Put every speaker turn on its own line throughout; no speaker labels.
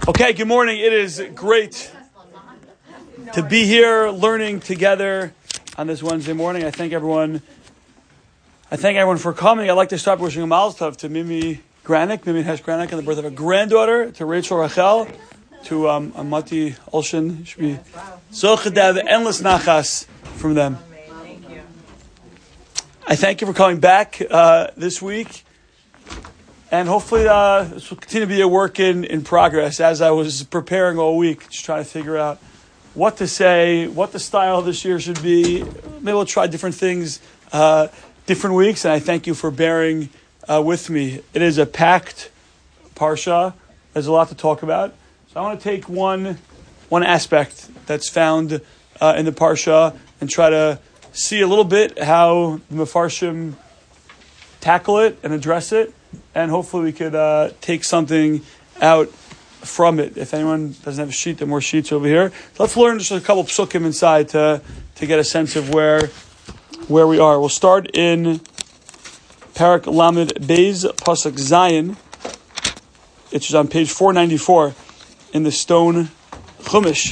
Okay, good morning. It is great to be here learning together on this Wednesday morning. I thank everyone for coming. I'd like to start wishing a mazel tov to Mimi Hesh Granick, on the birth of a granddaughter, to Rachel Rachel, to Amati Olshin. Should be zocheh to have endless nachas from them.
Thank you.
I thank you for coming back this week. And hopefully this will continue to be a work in progress. As I was preparing all week, just trying to figure out what to say, what the style this year should be. Maybe we'll try different things, different weeks. And I thank you for bearing with me. It is a packed parsha. There's a lot to talk about. So I want to take one aspect that's found in the parsha and try to see a little bit how the Mefarshim tackle it and address it. And hopefully we could take something out from it. If anyone doesn't have a sheet, there are more sheets over here. So let's learn just a couple of psukim inside to get a sense of where we are. We'll start in Parak Lamed Beis Pasuk Zayin, which is on page 494 in the Stone Chumash.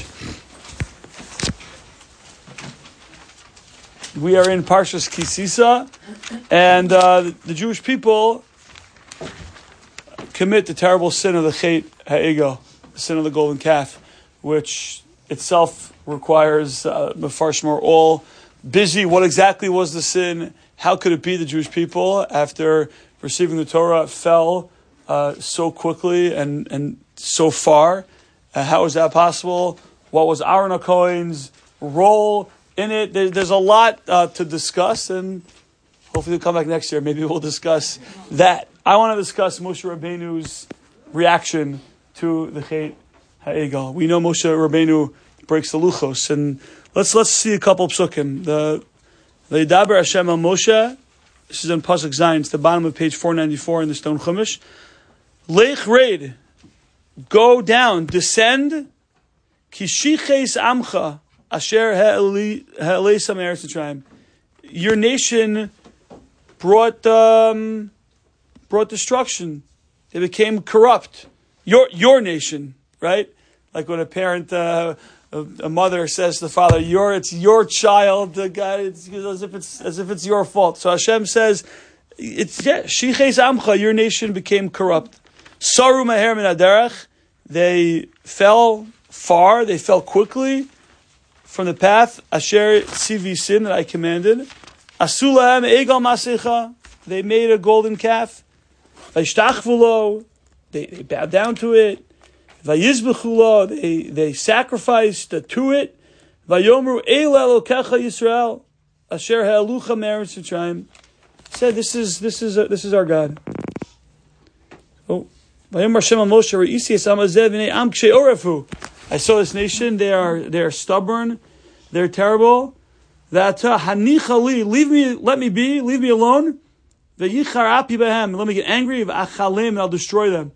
We are in Parshas Kisisa, and the Jewish people commit the terrible sin of the Chet Ha'egel, the sin of the golden calf, which itself requires Mefarshim are all busy. What exactly was the sin? How could it be the Jewish people, after receiving the Torah, fell so quickly and so far? How is that possible? What was Aaron HaKohen's role in it? There's a lot to discuss, and hopefully we'll come back next year. Maybe we'll discuss that. I want to discuss Moshe Rabbeinu's reaction to the Chet Ha'egel. We know Moshe Rabbeinu breaks the luchos, and let's see a couple of psukim. The Yidaber Hashem al Moshe. This is in Pasuk Zayin. It's the bottom of page 494 in the Stone Chumash. Lech Reid, go down, descend. Kishiches Amcha Asher Ha'elesam Eretz Yisrael. Your nation brought destruction. They became corrupt. Your nation, right? Like when a parent, a mother says to the father, "It's your child." The guy, it's as if it's your fault. So Hashem says, "Shiches Amcha." Your nation became corrupt. Saru Maher Min Haderech. They fell far. They fell quickly from the path. Asher Tzivi Sin, that I commanded. Asulahem Egal Masecha. They made a golden calf. Vaishtachvulo, they bowed down to it. Vayizbechulo, they sacrificed to it. Vayomru Eil Elokecha Yisrael, Asher Ha'elucha Meretz Yisrael. Said, this is our God. Oh, Vayomru Hashem al Moshe Re'isi Es Amazeh V'nei Am Kshei Orefu. I saw this nation. They are stubborn. They're terrible. That Hanichali, let me be, leave me alone. Let me get angry, and I'll destroy them.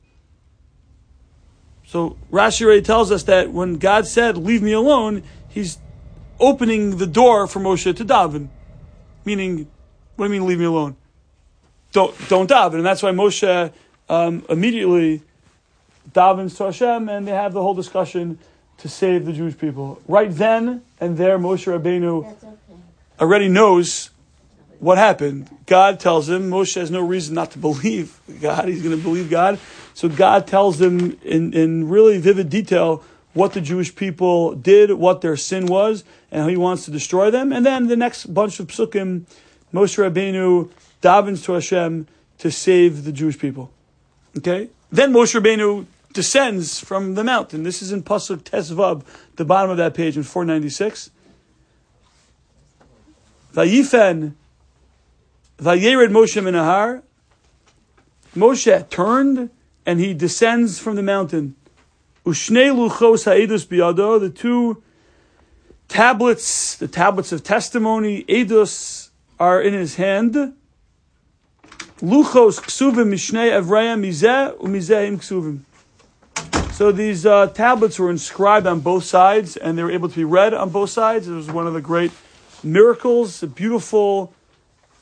So Rashi already tells us that when God said, "Leave me alone," He's opening the door for Moshe to daven. Meaning, what do you mean, leave me alone? Don't daven, and that's why Moshe immediately davens to Hashem, and they have the whole discussion to save the Jewish people. Right then and there, Moshe Rabbeinu already knows what happened. God tells him, Moshe has no reason not to believe God. He's going to believe God. So God tells him in really vivid detail what the Jewish people did, what their sin was, and how he wants to destroy them. And then the next bunch of psukim, Moshe Rabbeinu davens to Hashem to save the Jewish people. Okay? Then Moshe Rabbeinu descends from the mountain. This is in Pasuk Tesvav, the bottom of that page in 496. Vayifen Vayered Moshe Minahar. Moshe turned and he descends from the mountain. Ushnei luchos ha'edus biyado. The two tablets, the tablets of testimony, edus, are in his hand. Luchos ksuvim mishnei Evrayim mizeh u'mizeh ksuvim. So these tablets were inscribed on both sides, and they were able to be read on both sides. It was one of the great miracles, a beautiful,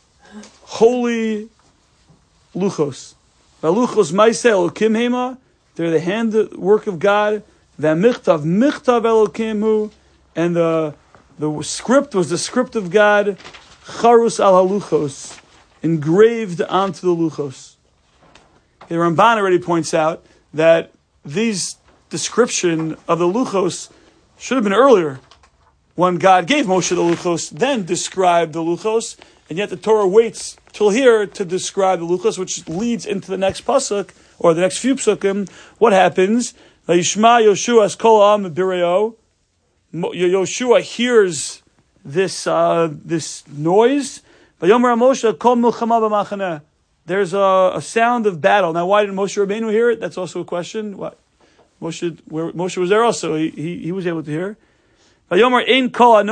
holy luchos. Luchos ma'aseh elokim hema. They're the handwork of God. V'amichtav michtav Elokim hu, and the script was the script of God. Charus al haluchos, engraved onto the luchos. The Ramban already points out that these description of the luchos should have been earlier, when God gave Moshe the luchos, then described the luchos, and yet the Torah waits till here to describe the luchos, which leads into the next pasuk, or the next few psukim. What happens? Yishma Yoshua's kol ha'am b'ireo. Yoshua hears this noise. Vayomer Moshe kol milchama b'machaneh. There's a sound of battle. Now, why didn't Moshe Rabbeinu hear it? That's also a question. What? Moshe was there also. He was able to hear. It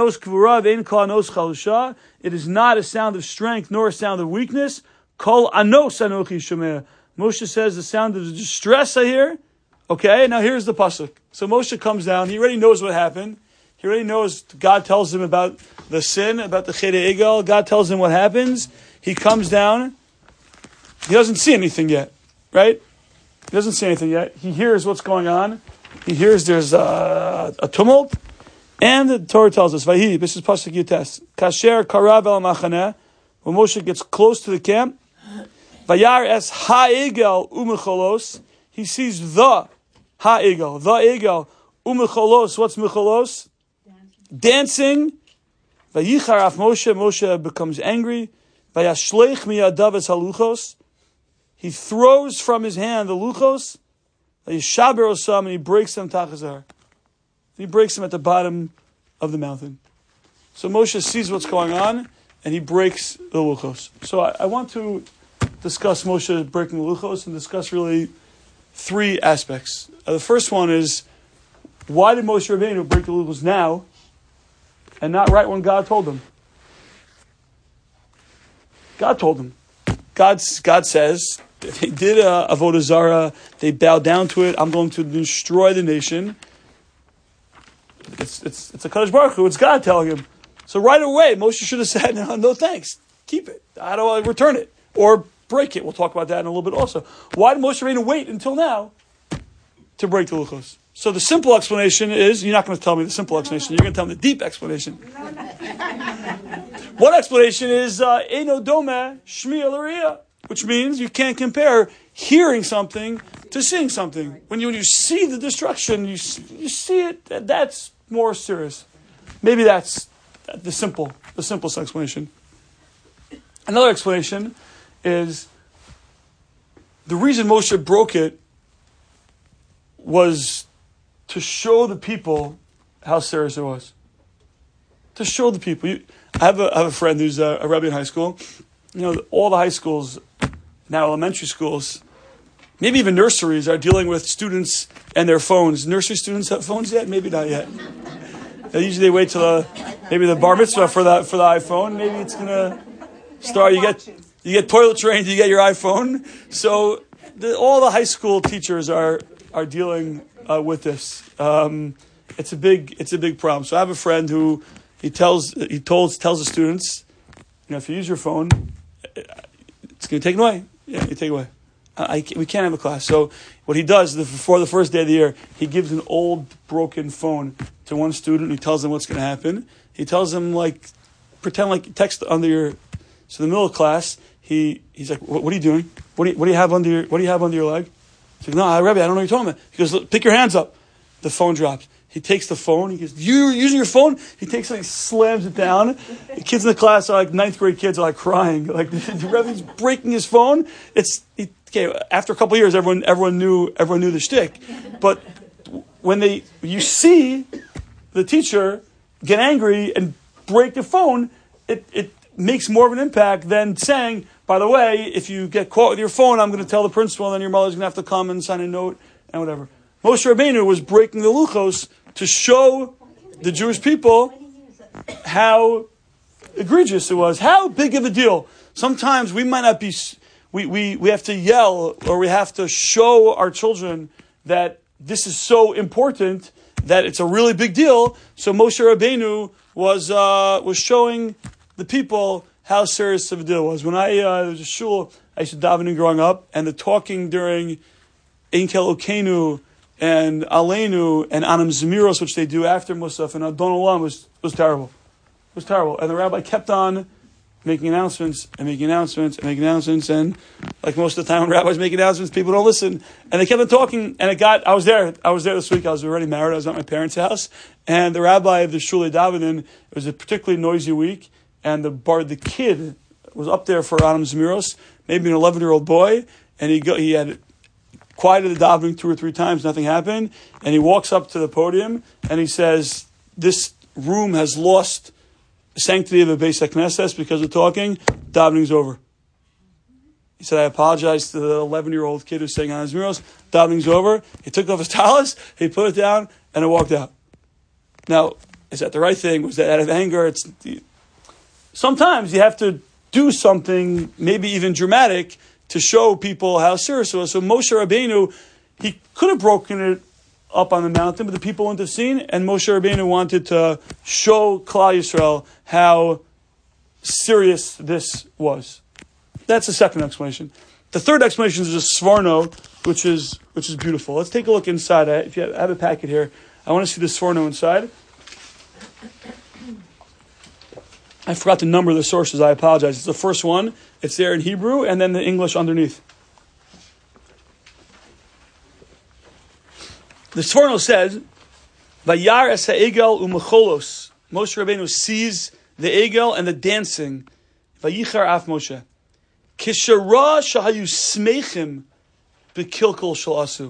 is not a sound of strength nor a sound of weakness. Kol anos anochi shomeh. Moshe says the sound of distress I hear. Okay, now here's the pasuk. So Moshe comes down. He already knows what happened. He already knows. God tells him about the sin, about the Cheder Egel. God tells him what happens. He comes down. He doesn't see anything yet, right? He doesn't see anything yet. He hears what's going on. He hears there's a tumult. And the Torah tells us, Vayhi, this is Pasuk Yutes, Kasher karav el machaneh, when Moshe gets close to the camp, Vayar es ha'egel u'mecholos, he sees the egel, u'mecholos, what's mecholos? Dancing. Vayichar af Moshe becomes angry. Vayashleich miyadav es haluchos, he throws from his hand the luchos, Vayishaber osam, and he breaks them tachazar. He breaks them at the bottom of the mountain. So Moshe sees what's going on, and he breaks the luchos. So I want to discuss Moshe breaking the luchos and discuss really three aspects. The first one is, why did Moshe Rabbeinu break the luchos now and not right when God told him? God told him. God says, they did avodah zarah, they bowed down to it, I'm going to destroy the nation. It's a Kadosh Baruch Hu, it's God telling him. So right away, Moshe should have said, no thanks, keep it. How do I return it? Or break it. We'll talk about that in a little bit also. Why did Moshe Rabbeinu wait until now to break the luchos? So the simple explanation is, you're not going to tell me the simple explanation, you're going to tell me the deep explanation. One explanation is, Eino dome shmi el ariyah, which means you can't compare hearing something to seeing something. When you see the destruction, you see it, that's more serious. Maybe that's the simplest explanation. Another explanation is the reason Moshe broke it was to show the people how serious it was. To show the people. I have a friend who's a rabbi in high school. All the high schools, now elementary schools, maybe even nurseries, are dealing with students and their phones. Nursery students have phones yet? Maybe not yet. They wait till maybe the bar mitzvah for the iPhone. Maybe it's gonna start. You get toilet trained, you get your iPhone. So all the high school teachers are dealing with this. It's a big problem. So I have a friend who tells the students, if you use your phone, it's going to take it away. Yeah, you take it away. We can't have a class. So what he does before the first day of the year, he gives an old broken phone to one student. He tells them what's going to happen. He tells them pretend like text under your. So in the middle of class, he's like, "What are you doing? What do you have under your leg?" He's like, "No, Rebbe, I don't know what you're talking about." He goes, "Pick your hands up." The phone drops. He takes the phone. He goes, "You're using your phone?" He takes it, he slams it down. The kids in the class are ninth grade kids are crying. The Rebbe's breaking his phone. After a couple of years, everyone knew the shtick. But when you see the teacher get angry and break the phone, it makes more of an impact than saying, "By the way, if you get caught with your phone, I'm going to tell the principal, and then your mother's going to have to come and sign a note and whatever." Moshe Rabbeinu was breaking the luchos to show the Jewish people how egregious it was, how big of a deal. Sometimes we might not be. We have to yell, or we have to show our children that this is so important that it's a really big deal. So Moshe Rabbeinu was showing the people how serious of a deal it was. When there was a shul I used to daven in growing up, and the talking during Ein Kelokenu and Aleinu and Anam Zemiros, which they do after Musaf and Adon Olam, was terrible. It was terrible. And the rabbi kept on making announcements, and like most of the time when rabbis make announcements, people don't listen. And they kept on talking, and I was there this week, I was already married, I was at my parents' house, and the rabbi of the Shulei Davenin, it was a particularly noisy week, and the kid was up there for Adam Zemiros, maybe an 11-year-old boy, and he had quieted the davening 2 or 3 times, nothing happened, and he walks up to the podium, and he says, this room has lost the sanctity of a Beis HaKnesses because of talking, davening's over. He said, I apologize to the 11-year-old kid who's saying Adam Zemiros, davening's over. He took off his talis, he put it down, and it walked out. Now, is that the right thing? Was that out of anger? Sometimes you have to do something, maybe even dramatic, to show people how serious it was. So Moshe Rabbeinu, he could have broken it up on the mountain, but the people wouldn't have seen, and Moshe Rabbeinu wanted to show Klal Yisrael how serious this was. That's the second explanation. The third explanation is a Sforno, which is beautiful. Let's take a look inside. If you have a packet here, I want to see the Sforno inside. I forgot to number the sources. I apologize. It's the first one. It's there in Hebrew, and then the English underneath. The Sforno says, "Vayar es ha'egel u'mecholos." Moshe Rabbeinu sees the egel and the dancing. Vayichar af Moshe. Kishara shahayu smeichim bekilkol shalasu.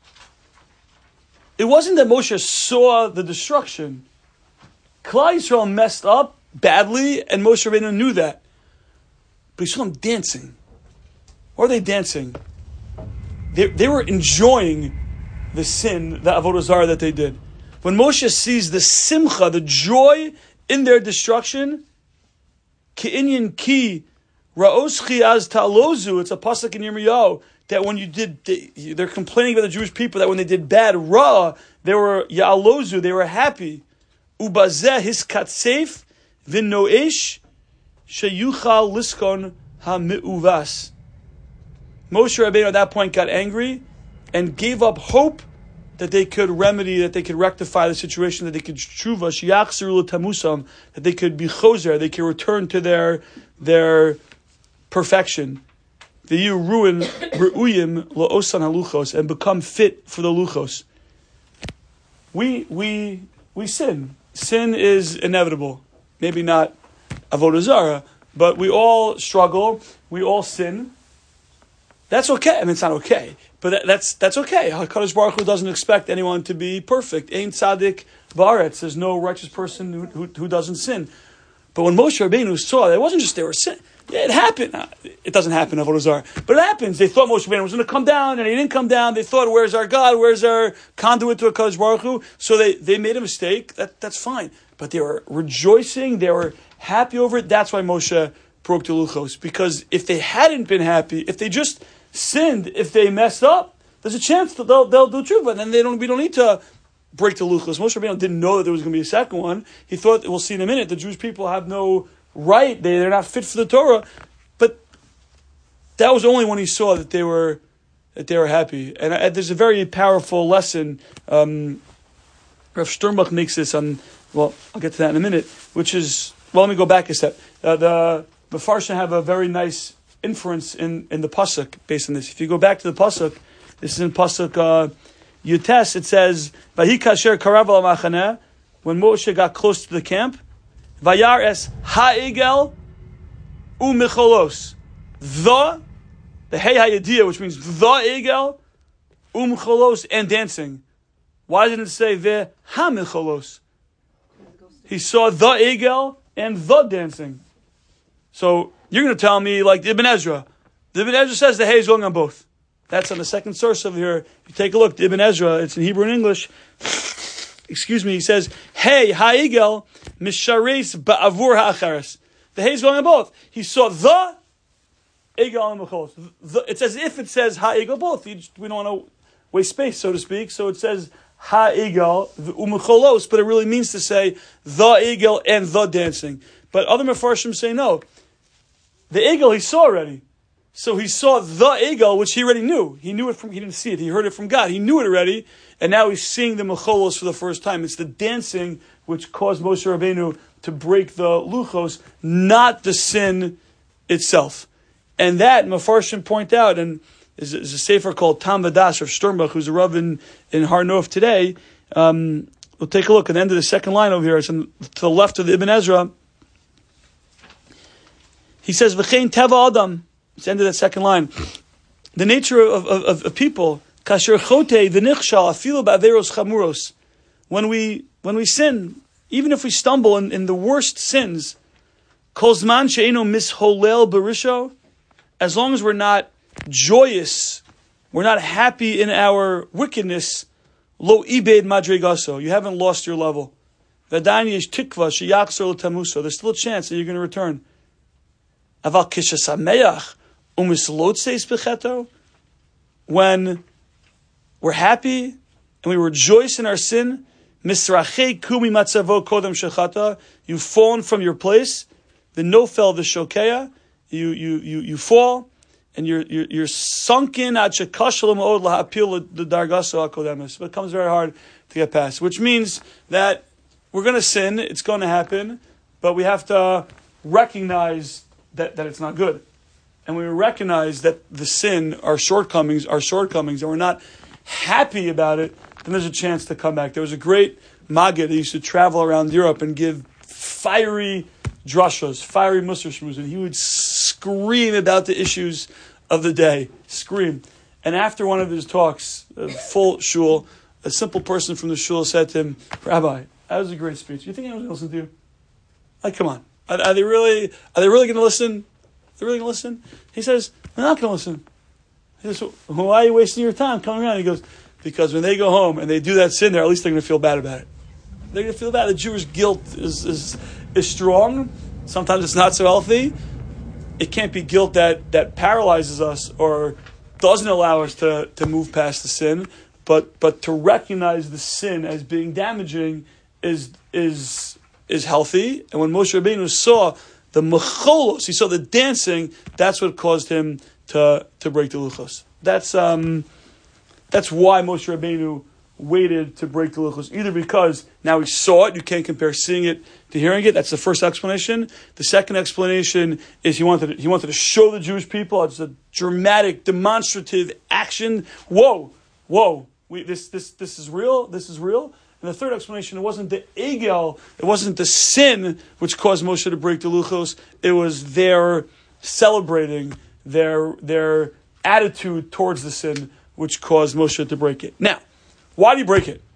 It wasn't that Moshe saw the destruction. Klal Yisrael messed up badly, and Moshe Rabbeinu knew that. But he saw them dancing. Why are they dancing? They were enjoying the sin, the avodah zarah that they did. When Moshe sees the simcha, the joy in their destruction, Ki'inyan ki ra'oschi az ta'lozu, it's a pasuk in Yirmiyahu, that when they're complaining about the Jewish people, that when they did bad, they were ya'alozu, they were happy. Ubazeh hiskatzef v'noesh sheyuchal liskon ha'mi'uvas. Moshe Rabbeinu at that point got angry and gave up hope that they could remedy, that they could rectify the situation, that they could tshuva, shiachziru l'tamusam, that they could be choser, they could return to their perfection. V'yu ru'uyim la'osan haluchos, and become fit for the luchos. We sin. Sin is inevitable. Maybe not avodah zarah, but we all struggle. We all sin. That's okay. I mean, it's not okay, but that's okay. HaKadosh Baruch Hu doesn't expect anyone to be perfect. Ein tzaddik ba'aretz. There's no righteous person who doesn't sin. But when Moshe Rabbeinu saw that, it wasn't just they were sin. Yeah, it happened. It doesn't happen, avodah zarah, but it happens. They thought Moshe Rabbeinu was going to come down, and he didn't come down. They thought, where's our God? Where's our conduit to HaKadosh Baruch Hu? So they made a mistake. That's fine. But they were rejoicing. They were happy over it. That's why Moshe broke the luchos. Because if they hadn't been happy, if they just sinned, if they messed up, there's a chance that they'll do tshuva, and then we don't need to break the luchos. Moshe Rabbeinu didn't know that there was going to be a second one. He thought, we'll see in a minute, the Jewish people have no right, they're not fit for the Torah. But that was only when he saw that they were happy. And there's a very powerful lesson. Rav Sternbach makes this on, well, I'll get to that in a minute, which is, well, let me go back a step. The Mefarshim have a very nice inference in the pasuk based on this. If you go back to the pasuk, this is in pasuk Yutes. It says, "Vahi kasher karav al machaneh," when Moshe got close to the camp, "Vayar es ha'egel u'micholos." The hey hayadiyah, which means the egel u'micholos, and dancing. Why didn't it say the ha'micholos? He saw the egel and the dancing. So you're going to tell me, like Ibn Ezra. The Ibn Ezra says the hay is going on both. That's on the second source of here. If you take a look, the Ibn Ezra, it's in Hebrew and English. Excuse me, he says, hey, ha'egel mishares ba'avur ha'achares. The hay is going on both. He saw the egel and mecholos. It's as if it says ha'egel both. We don't want to waste space, so to speak. So it says ha'egel u'mecholos, but it really means to say the egel and the dancing. But other Mefarshim say no. The egel he saw already. So he saw the egel, which he already knew. He knew it he didn't see it, he heard it from God. He knew it already, and now he's seeing the mecholos for the first time. It's the dancing which caused Moshe Rabbeinu to break the luchos, not the sin itself. And that, Mefarshim point out, and is a sefer called Tam Vadash of Sternbach, who's a Rav in Har Nof today. We'll take a look at the end of the second line over here. It's to the left of the Ibn Ezra. He says, V'chein teva adam. It's the end of that second line. The nature of people, kasher chote v'nichshal afilu ba'averos chamuros. When we sin, even if we stumble in the worst sins, kol zman she'eno misholel berisho, as long as we're not joyous, we're not happy in our wickedness, lo ibed madregaso, you haven't lost your level. V'adayin yesh tikva sheyachzor l'tamuso, there's still a chance that you're going to return. Aval kishasameach umislotzeis becheto, when we're happy and we rejoice in our sin, misrachei kumi matzavo kodem shechata, you've fallen from your place, the nofel the shokeya, you fall, and you're sunken at shekashalim od lahapil the dargaso akodemis. But it becomes very hard to get past. Which means that we're going to sin, it's going to happen, but we have to recognize that it's not good. And we recognize that the sin, our shortcomings, and we're not happy about it, then there's a chance to come back. There was a great Maggid that used to travel around Europe and give fiery drashos, fiery Musar shmuz, and he would scream about the issues of the day. Scream. And after one of his talks, a full shul, a simple person from the shul said to him, Rabbi, that was a great speech. You think anyone's going to listen to you? Like, come on. Are they really going to listen? They're really going to listen? He says, they're not going to listen. He says, well, why are you wasting your time coming around? He goes, because when they go home and they do that sin there, at least they're going to feel bad about it. They're going to feel bad. The Jewish guilt is strong. Sometimes it's not so healthy. It can't be guilt that paralyzes us or doesn't allow us to move past the sin, but to recognize the sin as being damaging is healthy. And when Moshe Rabbeinu saw the mecholos, he saw the dancing, that's what caused him to break the luchos. That's why Moshe Rabbeinu waited to break the luchos. Either because now he saw it, you can't compare seeing it to hearing it. That's the first explanation. The second explanation is he wanted to show the Jewish people. It's a dramatic, demonstrative action. Whoa, this is real. This is real. And the third explanation, it wasn't the egel, it wasn't the sin which caused Moshe to break the luchos. It was their celebrating, their attitude towards the sin which caused Moshe to break it. Now, why did he break it?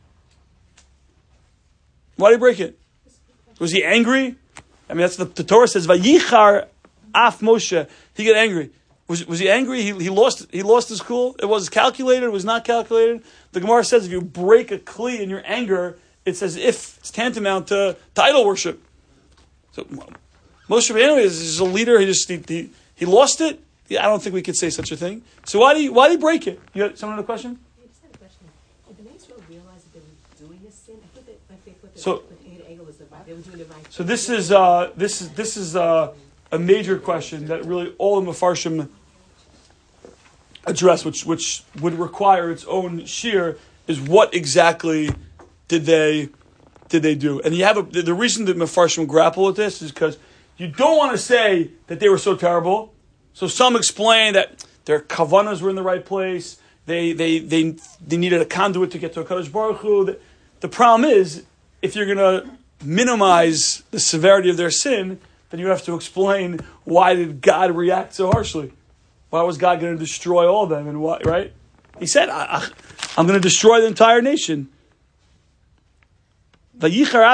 Why did he break it? Was he angry? I mean, that's the Torah says, Vayichar af Moshe. He got angry. Was he angry? He lost his cool. It was calculated. It was not calculated. The Gemara says if you break a kli in your anger, it's as if it's tantamount to idol worship. So Moshe Rabbeinu is a leader. He lost it. I don't think we could say such a thing. So why do you break it? You got someone have a question?
I just had a question. Did the Israel realize that they were doing a sin? I thought that they thought that they were doing it right.
So this is a major question that really all the Mefarshim address, which would require its own shear, is what exactly did they do? And you have the reason that Mefarshim grapple with this is because you don't want to say that they were so terrible. So some explain that their kavanas were in the right place. They needed a conduit to get to a Kadosh Baruch Hu. The problem is, if you're going to minimize the severity of their sin, then you have to explain why did God react so harshly? Why was God going to destroy all of them? And why, right? He said, I'm going to destroy the entire nation. So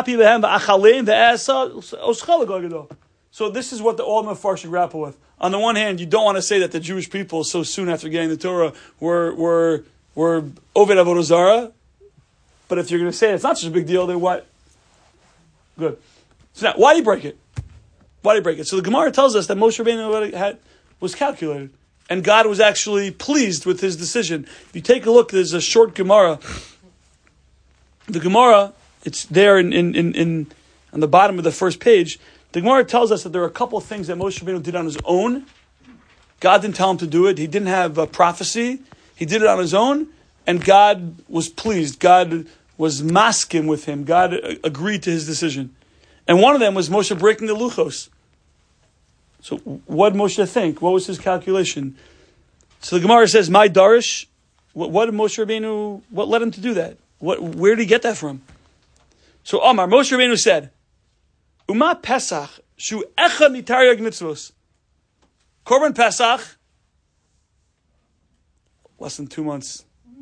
this is what the all Mefarshim grapple with. On the one hand, you don't want to say that the Jewish people, so soon after getting the Torah, were Oved Avodah Zarah. But if you're going to say it's not such a big deal, then what? Good. So now, why did he break it? Why did he break it? So the Gemara tells us that Moshe Rabbeinu was calculated. And God was actually pleased with his decision. If you take a look, there's a short Gemara. The Gemara, it's there in on the bottom of the first page. The Gemara tells us that there are a couple of things that Moshe Rabbeinu did on his own, God didn't tell him to do it. He didn't have a prophecy. He did it on his own, and God was pleased. God was maskim with him. God agreed to his decision. And one of them was Moshe breaking the luchos. So what did Moshe think? What was his calculation? So the Gemara says, "My darish." What did Moshe Rabbeinu? What led him to do that? Where did he get that from? So Omar, Moshe Rabbeinu said, "Uma Pesach shu echad mitaryag mitzvos." Korban Pesach, less than 2 months.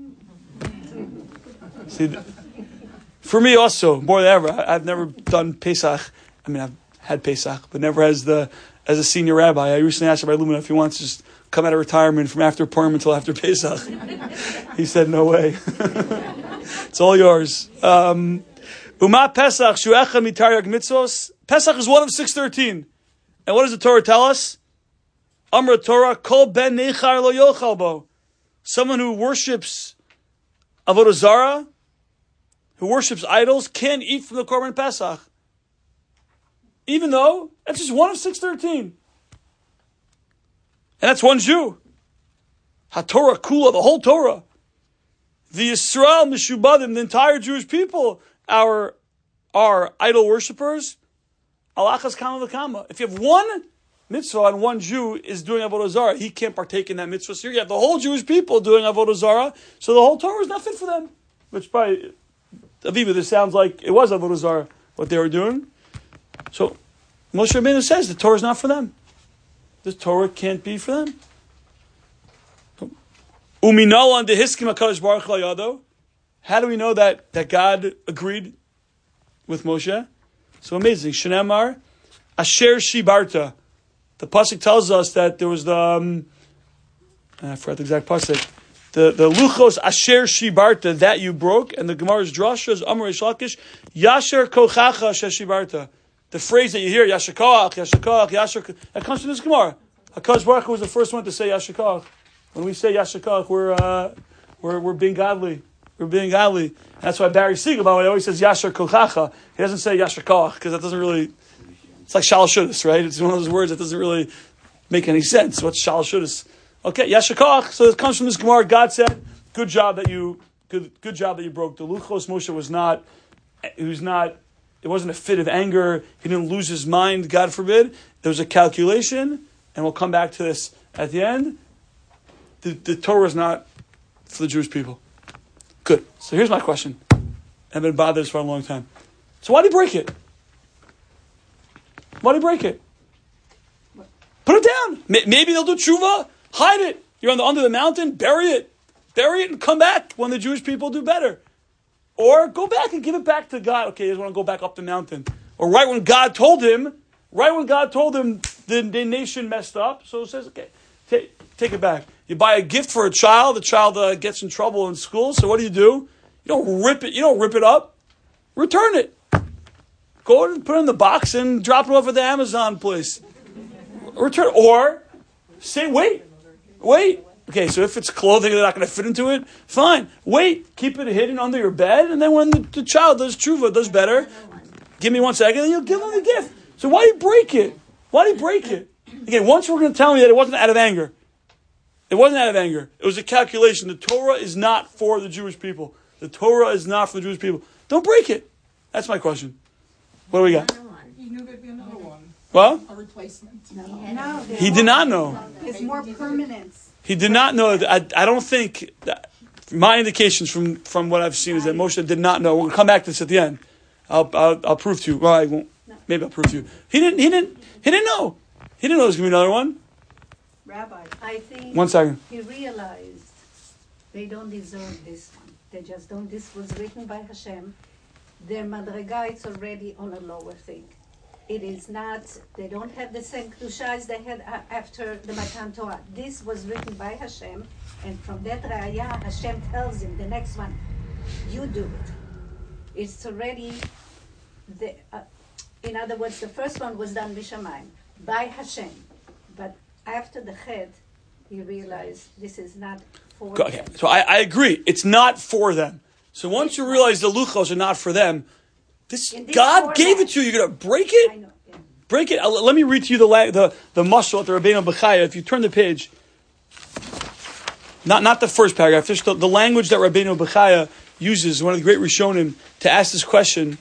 See, for me also, more than ever, I've never done Pesach. I mean, I've had Pesach, but never as a senior rabbi. I recently asked Rabbi Lumina if he wants to just come out of retirement from after Purim until after Pesach. He said, no way. It's all yours. Uma Pesach shu echad mitaryag mitzvos. Pesach is one of 613. And what does the Torah tell us? Amra Torah, kol ben nechar lo yochal bo. Someone who worships avodah zarah, who worships idols, can't eat from the Korban Pesach. Even though that's just one of 613. And that's one Jew. HaTorah Kula, the whole Torah. The Yisrael Mishubadim, the entire Jewish people, are idol worshippers. Alachas kama v'kama. If you have one mitzvah and one Jew is doing avodah zarah, he can't partake in that mitzvah. So you have the whole Jewish people doing avodah zarah, so the whole Torah is not fit for them. Which by Aviva, this sounds like it was avodah zarah, what they were doing. So Moshe Rabbeinu says the Torah is not for them. The Torah can't be for them. Uminala and dehiskim HaKadosh Baruch Hu yado. How do we know that God agreed with Moshe? So amazing. Shenemar, Asher Shibarta. The pasuk tells us that there was the I forgot the exact pasuk. The luchos Asher Shibarta that you broke, and the Gemara's drasha is Amar Reish Lakish Yasher Kochacha Asher Shibarta. The phrase that you hear Yasher Koach, that comes from this Gemara. HaKadosh Baruch Hu was the first one to say Yasher Koach. When we say Yasher Koach, we're being godly. We're being godly. That's why Barry Siegel, by the way, always says Yasher Kochacha. He doesn't say Yasher Koach because that doesn't really. It's like Shal Shudis, right? It's one of those words that doesn't really make any sense. What's Shal Shudis? Okay, Yasher Koach. So it comes from this Gemara. God said, "Good job that you broke the luchos." Moshe was not. It wasn't a fit of anger. He didn't lose his mind. God forbid. There was a calculation, and we'll come back to this at the end. The Torah is not for the Jewish people. Good. So here's my question. I've been bothered this for a long time. So why did he break it? Why did he break it? Put it down. Maybe they'll do tshuva. Hide it. You're under the mountain. Bury it. Bury it and come back when the Jewish people do better. Or go back and give it back to God. Okay, he doesn't want to go back up the mountain. Or right when God told him, the nation messed up. So it says, okay, take it back. You buy a gift for a child. The child gets in trouble in school. So what do? You don't rip it. You don't rip it up. Return it. Go and put it in the box and drop it off at the Amazon place. Return. Or say, wait. Okay, so if it's clothing they're not going to fit into it, fine. Wait. Keep it hidden under your bed. And then when the child does tshuva, does better, give me 1 second, and you'll give them the gift. So why do you break it? Again, once we're going to tell me that it wasn't out of anger. It wasn't out of anger. It was a calculation. The Torah is not for the Jewish people. The Torah is not for the Jewish people. Don't break it. That's my question. What do we got?
He knew there'd be another one.
Well?
A replacement.
No.
He did not know.
It's more permanence.
He did not know. I don't think that, my indications from what I've seen is that Moshe did not know. We'll come back to this at the end. I'll prove to you. Well, I won't. No. Maybe I'll prove to you. He didn't know. He didn't know there was going to be another one.
Rabbi,
I think
1 second.
he realized they don't deserve this one. They just don't. This was written by Hashem. Their madriga is already on a lower thing. It is not, they don't have the same kedusha as they had after the Matan Torah. This was written by Hashem, and from that raya, Hashem tells him, the next one, you do it. It's already, in other words, the first one was done Mishamayim, by Hashem. But after the Chet, he realized this is not for
Okay,
them.
so I agree. It's not for them. So once you realize the luchos are not for them, God gave it to you. You're going to break it?
I know, yeah.
break it. Let me read to you the mashal at the Rabbeinu Bechaya. If you turn the page, not the first paragraph, just the language that Rabbeinu Bechaya uses, one of the great Rishonim, to ask this question.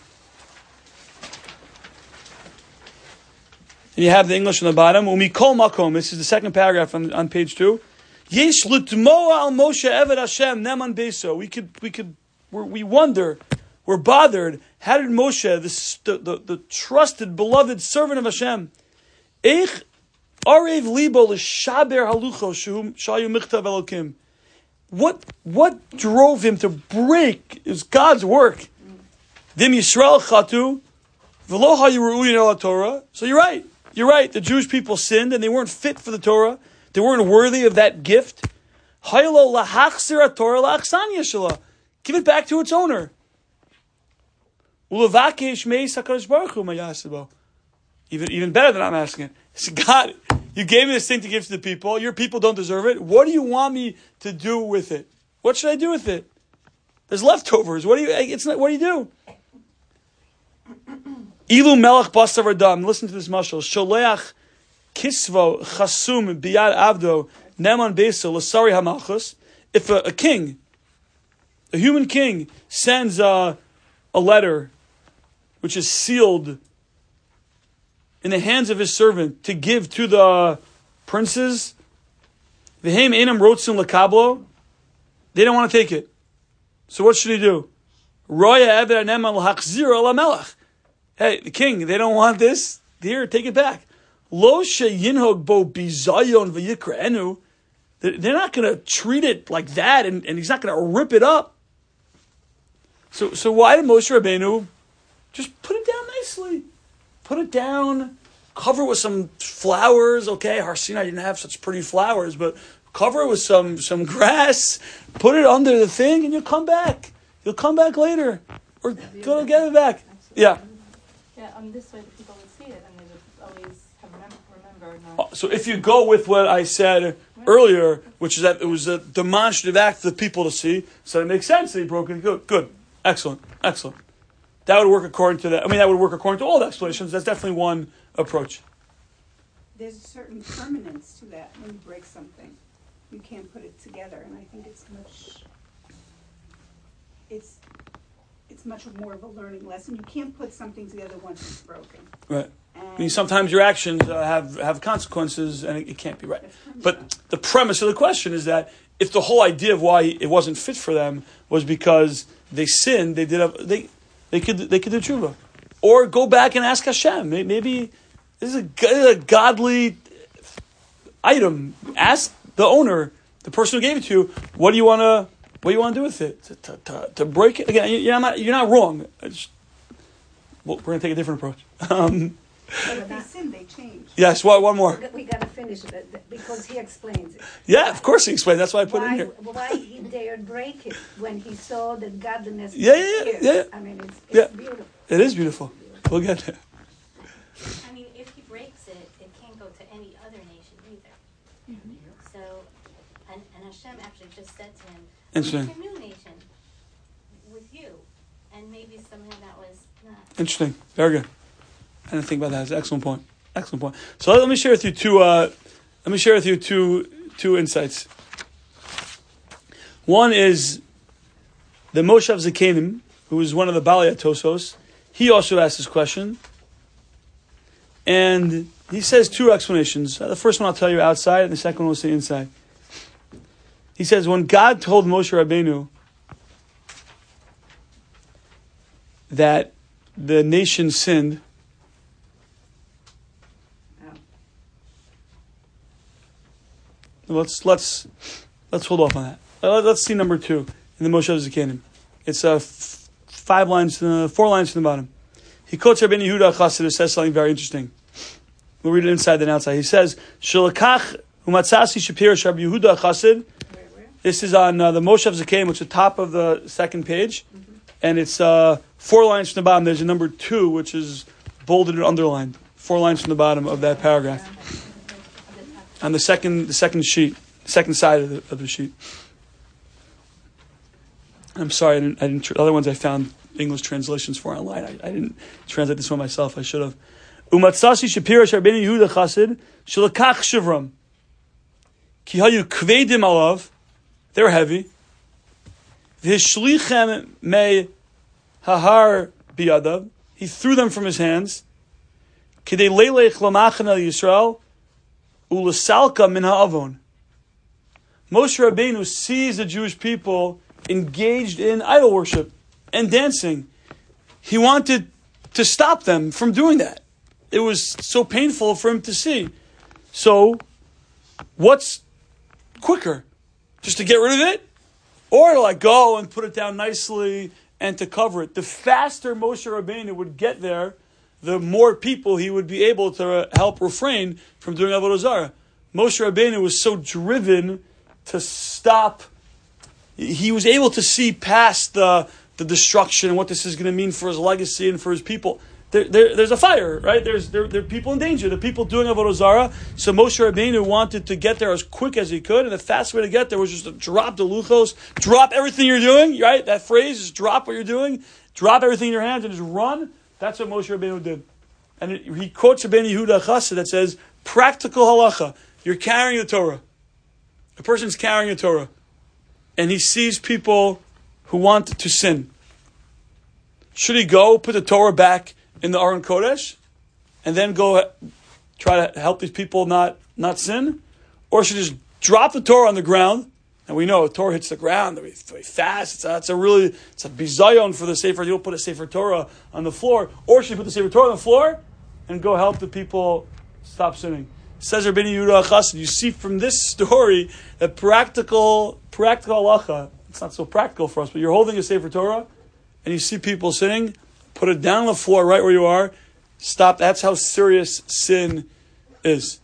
And you have the English on the bottom. Umikol makom. This is the second paragraph on page 2. Yesh l'tmoa al Moshe eved Hashem neman beso. We wonder, we're bothered. How did Moshe, the trusted, beloved servant of Hashem, eich arev libo l'shaber halucho shayu michtav elokim? What drove him to break? It was God's work. Dim Yisrael chatu v'lo hayu ru'uyin el Torah. So you're right. You're right. The Jewish people sinned and they weren't fit for the Torah. They weren't worthy of that gift. Haylo lahachzir Torah la'achsanya shala. Give it back to its owner. Ulavakesh meis HaKadosh Baruch Hu mayasebo. Even better than I'm asking it. It's God, you gave me this thing to give to the people. Your people don't deserve it. What do you want me to do with it? What should I do with it? There's leftovers. What do you do? Ilu melech basav adam. Listen to this mashal. Sholeach kisvo chasum biyad avdo neman beso l'sari hamalchus. If a king, a human king, sends a letter which is sealed in the hands of his servant to give to the princes, v'heim einam rotzim lekablo, they don't want to take it. So what should he do? Roya eved neman l'hachzir ala melech. Hey, the king, they don't want this. Here, take it back. Lo sheyinhog bo bizayon v'yikra'enu. They're not going to treat it like that, and he's not going to rip it up. So why did Moshe Rabbeinu just put it down nicely? Put it down, cover it with some flowers. Okay, Har Sinai didn't have such pretty flowers, but cover it with some grass. Put it under the thing, and you'll come back. You'll come back later, or go get it back. Yeah.
Yeah, this way the people would see it, and they would always have remember. Not
So if you go with what I said earlier, which is that it was a demonstrative act for the people to see, so it makes sense that he broke it. Good. Excellent. That would work according to that. I mean, that would work according to all the explanations. That's definitely one approach.
There's a certain permanence to that when you break something. You can't put it together, and I think it's much more of a learning lesson. You can't put something together once it's broken.
Right. I mean, sometimes your actions have consequences, and it can't be right. But the premise of the question is that if the whole idea of why it wasn't fit for them was because they sinned, they could do tshuva, or go back and ask Hashem. Maybe this is a godly item. Ask the owner, the person who gave it to you, what do you want to do with it? To break it again? You're not wrong. We're going to take a different approach.
But if they sin, they change.
Yes, one more.
We got to finish it because he explains it.
Yeah, of course he explained. That's why I put it in here.
Why he dared break it when he saw that godliness.
Yeah.
I mean, it's beautiful.
It is beautiful. We'll get there.
I mean, if he breaks it, it can't go to any other nation either. Mm-hmm. So, and Hashem actually just said to him,
Interesting.
"Make a new nation with you," and maybe somehow that was not.
Interesting. Very good. I didn't think about that. It's an excellent point. So let me share with you two insights. One is the Moshav Zakenim, who is one of the Balei Tosos. He also asked this question, and he says two explanations. The first one I'll tell you outside, and the second one we'll say inside. He says when God told Moshe Rabbeinu that the nation sinned, Let's hold off on that. Let's see number 2 in the Moshe Zakanim. It's 4 lines from the bottom. He quotes Rabbi Yehuda Chassid, who says something very interesting. We'll read it inside and outside. He says, "Shalakach umatzasi shapir Rabbi Yehuda Chassid." This is on the Moshe Zakanim, which is the top of the second page, and it's 4 lines from the bottom. There's a number 2, which is bolded and underlined. 4 lines from the bottom of that paragraph. On the second sheet, second side of the sheet. I'm sorry, I didn't. Other ones I found English translations for online. I didn't translate this one myself. I should have. Umatzasi Shapira Sharbeni Yehuda Chassid Shalakach Shivram. Ki hayu kvedim alav. They're heavy. V'hishlichem me hahar biyadav. He threw them from his hands. Kidei leilech lamachan el Yisrael ulasalka min ha'avon. Moshe Rabbeinu sees the Jewish people engaged in idol worship and dancing. He wanted to stop them from doing that. It was so painful for him to see. So, what's quicker? Just to get rid of it? Or to like go and put it down nicely and to cover it? The faster Moshe Rabbeinu would get there, the more people he would be able to help refrain from doing Avodah Zarah. Moshe Rabbeinu was so driven to stop. He was able to see past the destruction and what this is going to mean for his legacy and for his people. There's a fire, right? There are people in danger. The people doing Avodah Zarah. So Moshe Rabbeinu wanted to get there as quick as he could, and the fast way to get there was just to drop the luchos, drop everything you're doing, right? That phrase is drop what you're doing, drop everything in your hands and just run. That's what Moshe Rabbeinu did. And he quotes Rabbeinu Yehuda Chassid that says, practical halacha. You're carrying the Torah. A person's carrying a Torah. And he sees people who want to sin. Should he go put the Torah back in the Aron Kodesh and then go try to help these people not sin? Or should he just drop the Torah on the ground? And we know the Torah hits the ground very fast. It's a bizayon for the Sefer. You don't put a Sefer Torah on the floor. Or should you put the Sefer Torah on the floor and go help the people stop sinning? Says Rabbeinu Yehuda Chassid, you see from this story that practical halacha, it's not so practical for us, but you're holding a Sefer Torah and you see people sinning, put it down on the floor right where you are, stop. That's how serious sin is.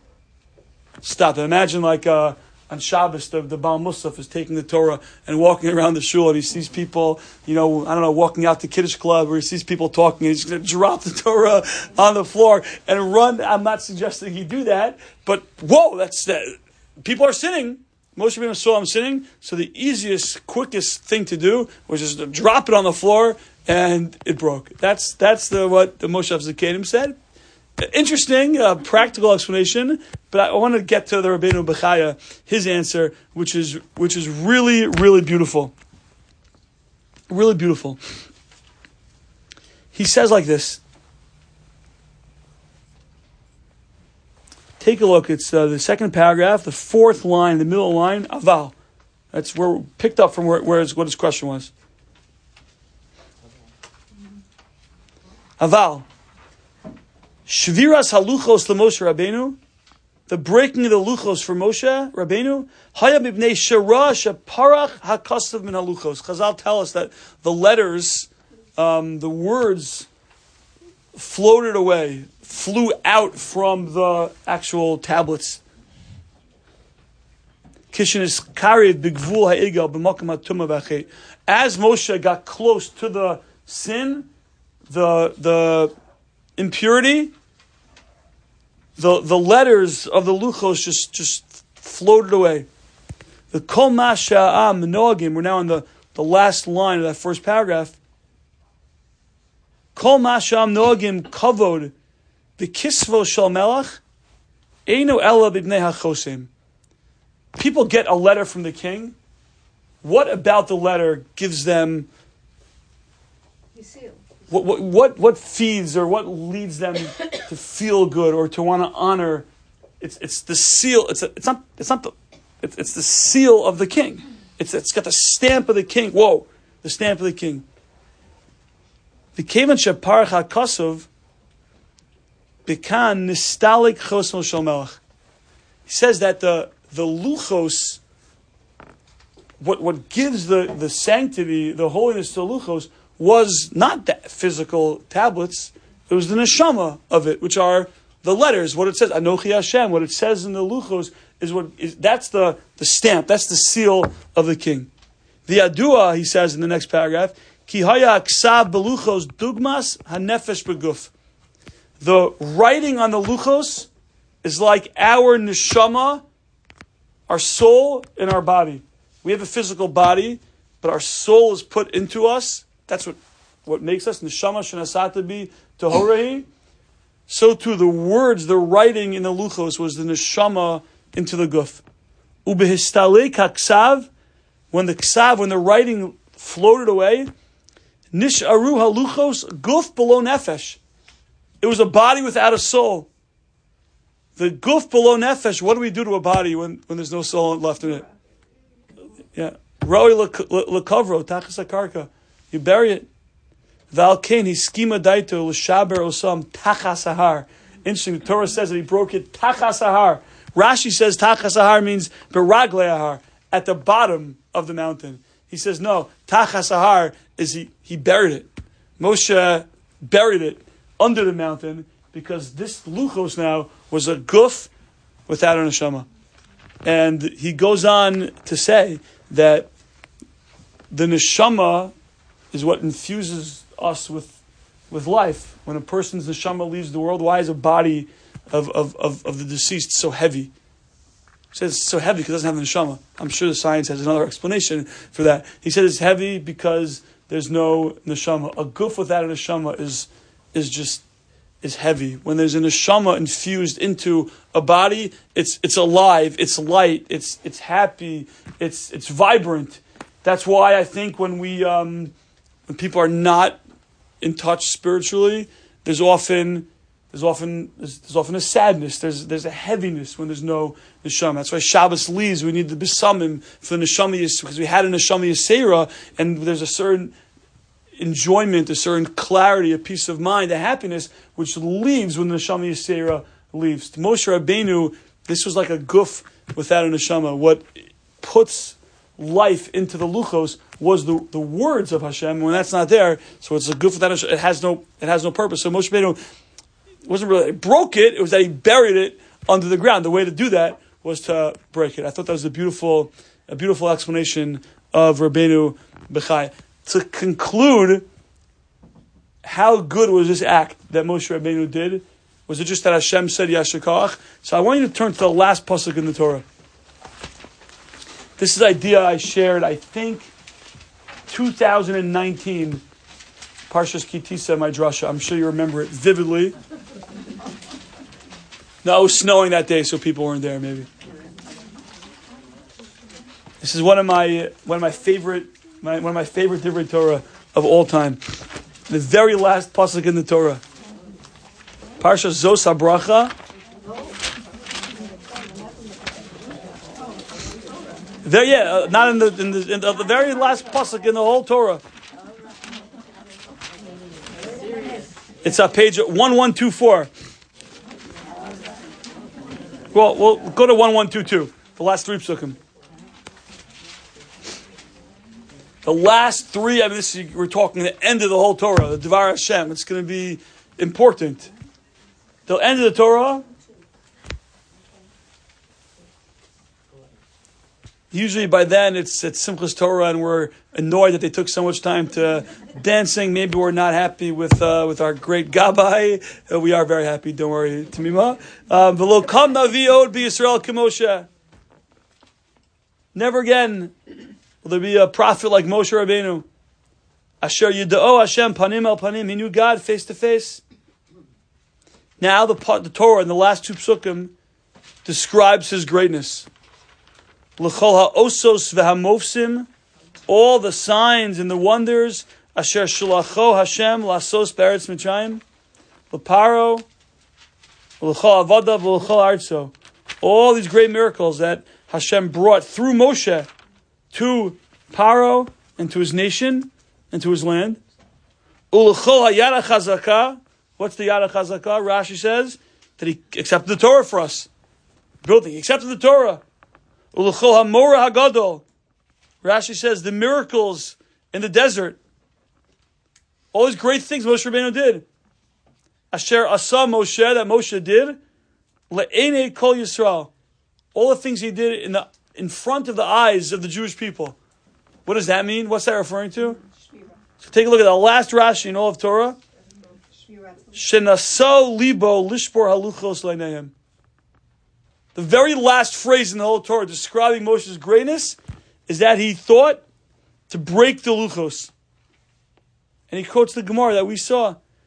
Stop. Imagine like on Shabbos, the Baal Musaf is taking the Torah and walking around the shul, and he sees people, walking out to Kiddush Club, or he sees people talking, and he's going to drop the Torah on the floor and run. I'm not suggesting he do that, but whoa, people are sinning. Most of them saw him sinning, so the easiest, quickest thing to do was just to drop it on the floor, and it broke. That's what the Moshe Zakanim said. Interesting, practical explanation, but I want to get to the Rabbeinu Bechaya, his answer, which is really, really beautiful. Really beautiful. He says like this. Take a look. It's the second paragraph, the fourth line, the middle line, aval. That's where we picked up from what his question was. Aval. Shviras haluchos leMoshe Rabbeinu, the breaking of the luchos for Moshe Rabbeinu, haya mibnei shara sheparach hakasav min haluchos. Chazal tell us that the letters, the words, floated away, flew out from the actual tablets. Kishin is carried bigvul ha'igel b'makam ha'tumah v'achet. As Moshe got close to the sin, the impurity, the letters of the luchos just floated away. The kol masha'am noagim. We're now in the last line of that first paragraph. Kol masha'am noagim kavod the kisvo shel melach einu ela b'bnei hachosem. People get a letter from the king. What about the letter gives them? What feeds or what leads them to feel good or to want to honor? It's the seal. It's the seal of the king. It's got the stamp of the king. Whoa, the stamp of the king. The kevan sheparach hakasuv bekan nistalik chosno shel melech. He says that the luchos, what gives the sanctity, the holiness to luchos, was not the physical tablets, it was the neshama of it, which are the letters, what it says, Anochi Hashem, what it says in the luchos, that's the stamp, that's the seal of the king. The adua, he says in the next paragraph, Ki haya aksav beluchos dugmas hanefesh beguf. The writing on the luchos is like our neshama, our soul in our body. We have a physical body, but our soul is put into us. That's what makes us neshama shenasata bi tohorahi. so too the words, the writing in the luchos was the neshama into the guf. Ubehistale kaksav, when the writing floated away, nisharu haluchos guf below nefesh. It was a body without a soul. The guf below nefesh, what do we do to a body when there's no soul left in it? Yeah. Roi lekavro, tachas akarka. You bury it. Valkein, he schema daito, l'shaber osam, tachas ahar. Interesting, the Torah says that he broke it, tachas ahar. Rashi says tachas ahar means beragle ahar, at the bottom of the mountain. He says no, tachas ahar is he buried it. Moshe buried it under the mountain because this luchos now was a guf without a neshama. And he goes on to say that the neshama is what infuses us with life. When a person's neshama leaves the world, why is a body of the deceased so heavy? He says it's so heavy because it doesn't have the neshama. I'm sure the science has another explanation for that. He said it's heavy because there's no neshama. A guf without a neshama is heavy. When there's a neshama infused into a body, it's alive, it's light, it's happy, it's vibrant. That's why I think when people are not in touch spiritually, there's often a sadness. There's a heaviness when there's no neshama. That's why Shabbos leaves. We need the besamim for the neshama because we had a neshama yisera, and there's a certain enjoyment, a certain clarity, a peace of mind, a happiness which leaves when the neshama yisera leaves. To Moshe Rabbeinu, this was like a guf without a neshama. What puts life into the luchos was the words of Hashem. When that's not there, so it's a guf without a neshama. It has no purpose. So Moshe Rabbeinu wasn't really he broke it. It was that he buried it under the ground. The way to do that was to break it. I thought that was a beautiful explanation of Rabbeinu Bechai. To conclude, how good was this act that Moshe Rabbeinu did? Was it just that Hashem said Yasher Koach? So I want you to turn to the last pasuk in the Torah. This is an idea I shared, I think, 2019, Parshas Kitisa, my drasha. I'm sure you remember it vividly. No, it was snowing that day, so people weren't there. Maybe this is one of my favorite divrei Torah of all time. The very last pasuk in the Torah, Parshas Zos HaBracha. There, not in the very last pasuk in the whole Torah. It's on page 1124. Well, we'll go to 1122. The last three psukim. The last three. We're talking the end of the whole Torah, the Devar Hashem. It's going to be important. The end of the Torah. Usually by then it's Simchas Torah, and we're annoyed that they took so much time to dancing. Maybe we're not happy with our great Gabbai. We are very happy. Don't worry, Tamima. V'lo kam navi od b'Yisrael k'Moshe. Never again will there be a prophet like Moshe Rabbeinu. Asher yida'o Hashem panim el panim. He knew God face to face. Now the Torah in the last two psukim describes his greatness. L'chol ha'osos v'hamofsim, all the signs and the wonders, asher shulacho Hashem lasos be'eretz Mitzrayim, l'paro, l'chol avada v'l'chol artso. All these great miracles that Hashem brought through Moshe to Paro and to his nation and to his land. U'l'chol ha'yad ha'chazaka. What's the yad ha'chazaka? Rashi says that he accepted the Torah for us. Building, he accepted the Torah. U'l'chol ha'mora ha'gadol. Rashi says the miracles in the desert. All these great things Moshe Rabbeinu did. Asher asa Moshe, that Moshe did. Le'enei kol Yisrael. All the things he did in front of the eyes of the Jewish people. What does that mean? What's that referring to? So take a look at the last Rashi in all of Torah. Shenaso libo lishbor haluchos leinehem. The very last phrase in the whole Torah describing Moshe's greatness is that he thought to break the luchos. And he quotes the Gemara that we saw.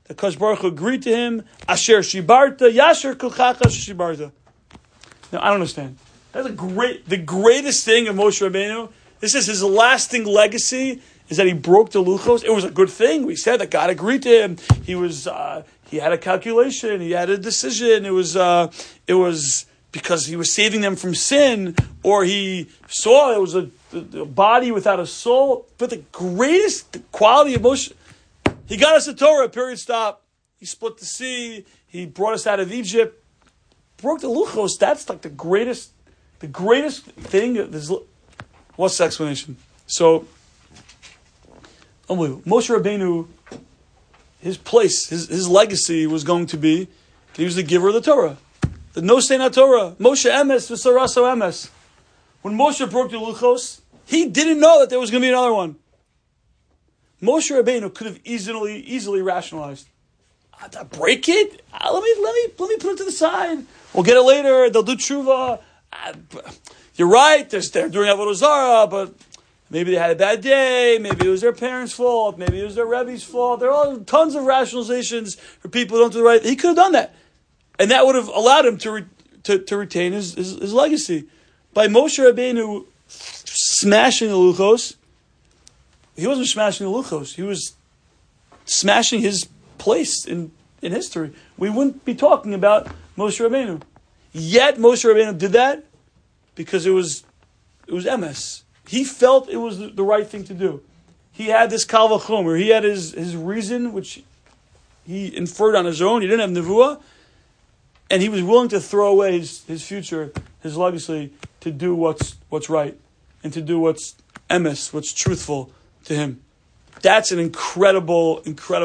The Kosh Baruch Hu agreed to him. Asher shibarta, yasher kuchacha shibarta. Now, I don't understand. That's the greatest thing of Moshe Rabbeinu. This is his lasting legacy, is that he broke the luchos. It was a good thing. We said that God agreed to him. He had a calculation. He had a decision. It was because he was saving them from sin, or he saw it was a body without a soul. But the greatest quality of Moshe, he got us the Torah, period, stop. He split the sea. He brought us out of Egypt. Broke the luchos. That's like the greatest thing. What's the explanation? So, unbelievable. Moshe Rabbeinu, his place, his legacy was going to be that he was the giver of the Torah. The Nosei HaTorah. Moshe Emes v'Saraso Emes. When Moshe broke the luchos, he didn't know that there was going to be another one. Moshe Rabbeinu could have easily rationalized. Break it? Let me put it to the side. We'll get it later. They'll do tshuva. You're right. They're doing Avodah Zarah, but maybe they had a bad day. Maybe it was their parents' fault. Maybe it was their Rebbe's fault. There are all tons of rationalizations for people who don't do the right. He could have done that, and that would have allowed him to retain his legacy. By Moshe Rabbeinu smashing the luchos, he wasn't smashing the luchos. He was smashing his place in history. We wouldn't be talking about Moshe Rabbeinu. Yet Moshe Rabbeinu did that because it was emes. He felt it was the right thing to do. He had this kal vachomer. He had his reason, which he inferred on his own. He didn't have nevuah, and he was willing to throw away his future, his legacy, to do what's right and to do what's emes, what's truthful to him. That's an incredible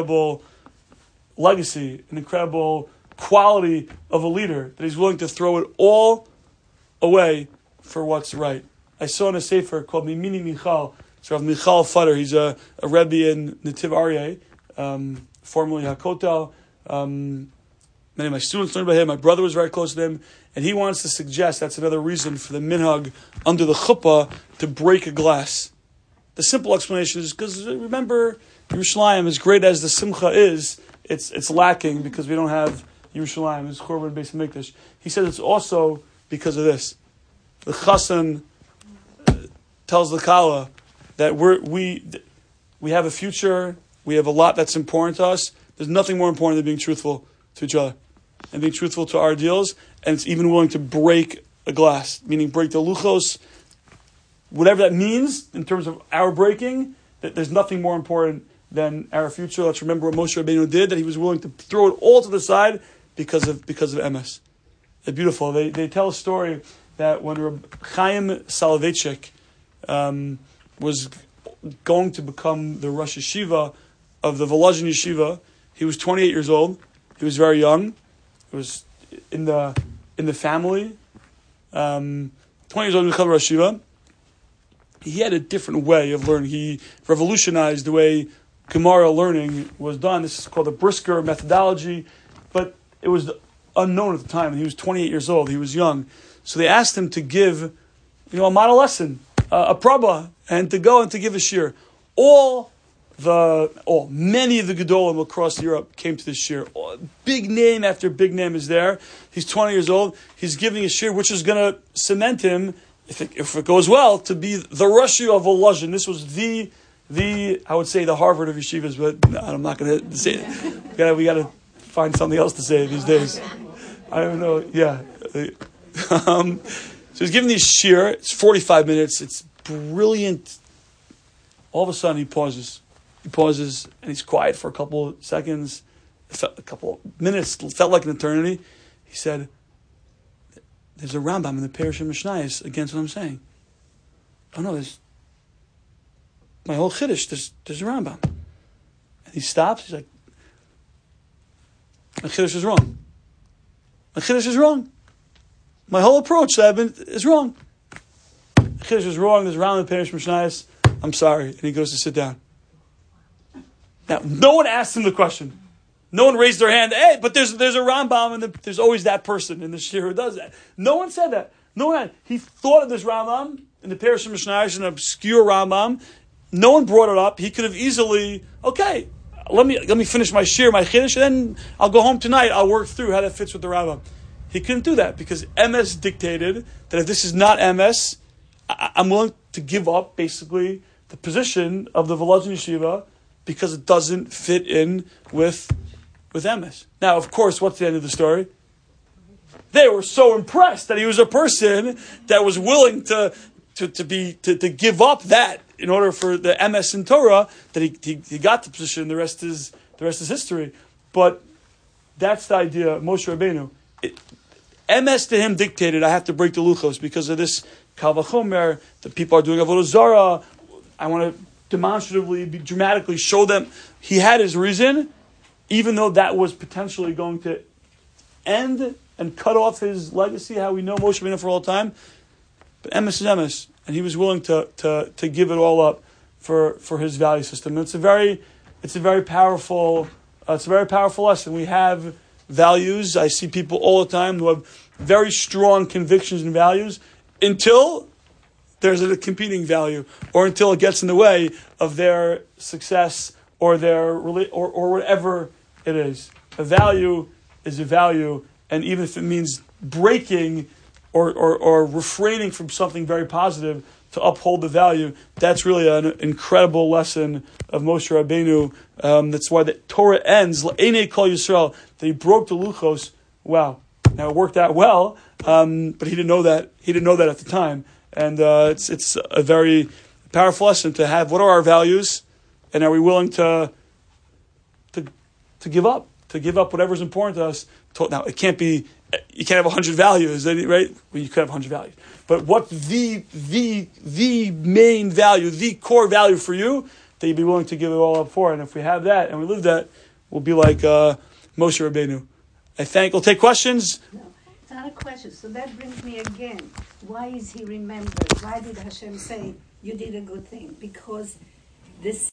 legacy, an incredible quality of a leader, that he's willing to throw it all away for what's right. I saw in a sefer called Mimini Michal. It's Rav Michal Futter. He's a Rebbe in Netiv Aryeh, formerly Hakotel. Many of my students learned by him. My brother was very close to him. And he wants to suggest that's another reason for the minhag under the chuppah to break a glass. The simple explanation is because, remember, Yerushalayim, as great as the simcha is, it's lacking because we don't have Yerushalayim. It's Churban Beis Hamikdash. He says it's also because of this. The Chassan tells the Kala that we have a future, we have a lot that's important to us. There's nothing more important than being truthful to each other and being truthful to our deals, and it's even willing to break a glass, meaning break the luchos, whatever that means in terms of our breaking, that there's nothing more important than our future. Let's remember what Moshe Rabbeinu did, that he was willing to throw it all to the side because of emes. It's beautiful. They tell a story that when Reb Chaim Soloveitchik was going to become the Rosh Yeshiva of the Volozhin Yeshiva, he was 28 years old. He was very young. It was in the family. 20 years old, he became Rosh Yeshiva. He had a different way of learning. He revolutionized the way Gemara learning was done. This is called the Brisker methodology, but it was unknown at the time. He was 28 years old. He was young. So they asked him to give, a model lesson, a prabha, and to go and to give a shir. Many of the Gedolim across Europe came to this shir. Big name after big name is there. He's 20 years old. He's giving a shir, which is going to cement him, if it goes well, to be the Rosh of Volozhin. This was the I would say the Harvard of yeshivas, but no, I'm not going to say it. We got to find something else to say these days. I don't know. Yeah. So he's giving these shir. It's 45 minutes. It's brilliant. All of a sudden he pauses. And he's quiet for a couple of seconds. A couple of minutes. It felt like an eternity. He said, there's a Rambam in the Perush Mishnayos against what I'm saying. Oh no, there's my whole Chiddush, there's a Rambam. And he stops, he's like, my Chiddush is wrong. My Chiddush is wrong. My whole approach is wrong. My Chiddush is wrong, there's a Rambam in the Perush Mishnayos. I'm sorry. And he goes to sit down. Now, no one asked him the question. No one raised their hand. Hey, but there's a Rambam, and there's always that person in the shir who does that. No one said that. He thought of this Rambam in the Perush Mishnayos, an obscure Rambam. No one brought it up. He could have easily, okay, let me finish my shir, my chiddush, and then I'll go home tonight. I'll work through how that fits with the Rambam. He couldn't do that because emes dictated that if this is not emes, I'm willing to give up basically the position of the Volozhin Yeshiva because it doesn't fit in with emes. Now, of course, what's the end of the story? They were so impressed that he was a person that was willing to give up that in order for the emes in Torah that he got the position. The rest is history. But that's the idea of Moshe Rabbeinu. Emes to him dictated, I have to break the luchos because of this Kal Vachomer, the people are doing Avodah Zarah. I want to demonstratively, dramatically show them he had his reason, even though that was potentially going to end and cut off his legacy, how we know Moshe Rabbeinu for all time. But emes is emes, and he was willing to give it all up for his value system. And it's a very powerful lesson. We have values. I see people all the time who have very strong convictions and values until there's a competing value, or until it gets in the way of their success or their or whatever it is. A value is a value, and even if it means breaking or refraining from something very positive to uphold the value, that's really an incredible lesson of Moshe Rabbeinu. That's why the Torah ends, L'einei Kol Yisrael, that he broke the luchos. Wow. Now it worked out well, but he didn't know that. He didn't know that at the time. And it's a very powerful lesson to have. What are our values? And are we willing to give up? To give up whatever's important to us. Now, it can't be, you can't have 100 values, right? Well, you could have 100 values. But what's the main value, the core value for you that you'd be willing to give it all up for? And if we have that and we live that, we'll be like Moshe Rabbeinu. We'll take questions.
No, it's not a question. So that brings me again. Why is he remembered? Why did Hashem say, you did a good thing? Because this